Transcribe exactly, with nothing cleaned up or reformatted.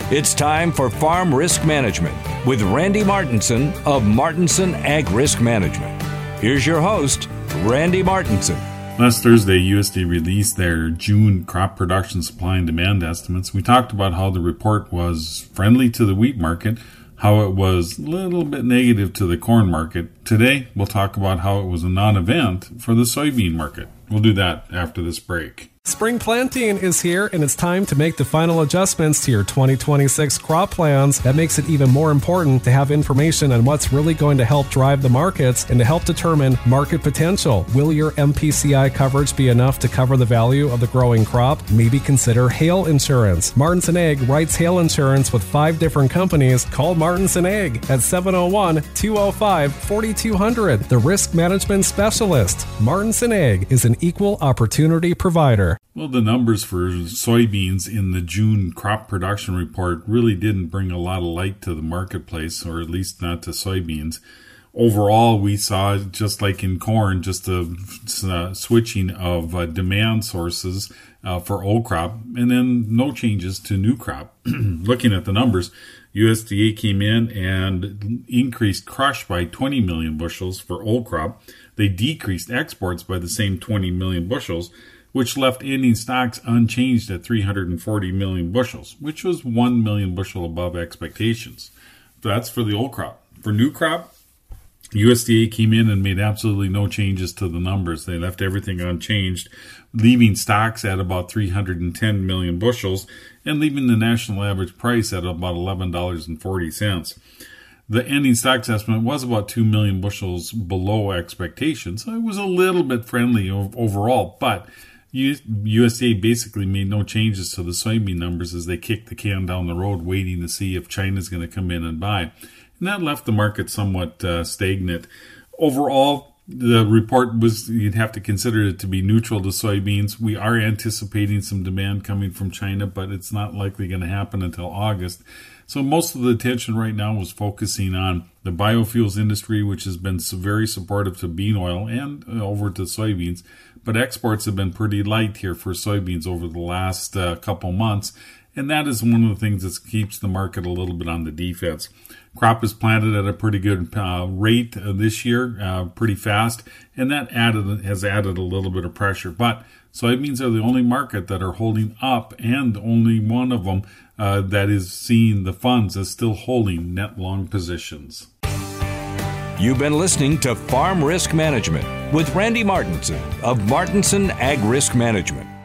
It's time for Farm Risk Management with Randy Martinson of Martinson Ag Risk Management. Here's your host, Randy Martinson. Last Thursday, U S D A released their June crop production supply and demand estimates. We talked about how the report was friendly to the wheat market, how it was a little bit negative to the corn market. Today, we'll talk about how it was a non-event for the soybean market. We'll do that after this break. Spring planting is here, and it's time to make the final adjustments to your twenty twenty-six crop plans. That makes it even more important to have information on what's really going to help drive the markets and to help determine market potential. Will your M P C I coverage be enough to cover the value of the growing crop? Maybe consider hail insurance. Martinson Ag writes hail insurance with five different companies. Call Martinson Ag at seven oh one, two oh five, four two zero zero. The risk management specialist. Martinson Ag is an equal opportunity provider. Well, the numbers for soybeans in the June crop production report really didn't bring a lot of light to the marketplace, or at least not to soybeans. Overall, we saw, just like in corn, just a uh, switching of uh, demand sources uh, for old crop, and then no changes to new crop. Looking at the numbers, U S D A came in and increased crush by twenty million bushels for old crop. They decreased exports by the same twenty million bushels, which left ending stocks unchanged at three hundred forty million bushels, which was one million bushel above expectations. That's for the old crop. For new crop, U S D A came in and made absolutely no changes to the numbers. They left everything unchanged, leaving stocks at about three hundred ten million bushels and leaving the national average price at about eleven dollars and forty cents. The ending stocks estimate was about two million bushels below expectations, so it was a little bit friendly overall, but U S D A basically made no changes to the soybean numbers as they kicked the can down the road, waiting to see if China's going to come in and buy. And that left the market somewhat uh, stagnant. Overall, the report was, you'd have to consider it to be neutral to soybeans. We are anticipating some demand coming from China, but it's not likely going to happen until August. So most of the attention right now was focusing on the biofuels industry, which has been very supportive to bean oil and over to soybeans. But exports have been pretty light here for soybeans over the last uh, couple months. And that is one of the things that keeps the market a little bit on the defense. Crop is planted at a pretty good uh, rate uh, this year, uh, pretty fast. And that added has added a little bit of pressure. But soybeans are the only market that are holding up, and only one of them uh, that is seeing the funds as still holding net long positions. You've been listening to Farm Risk Management with Randy Martinson of Martinson Ag Risk Management.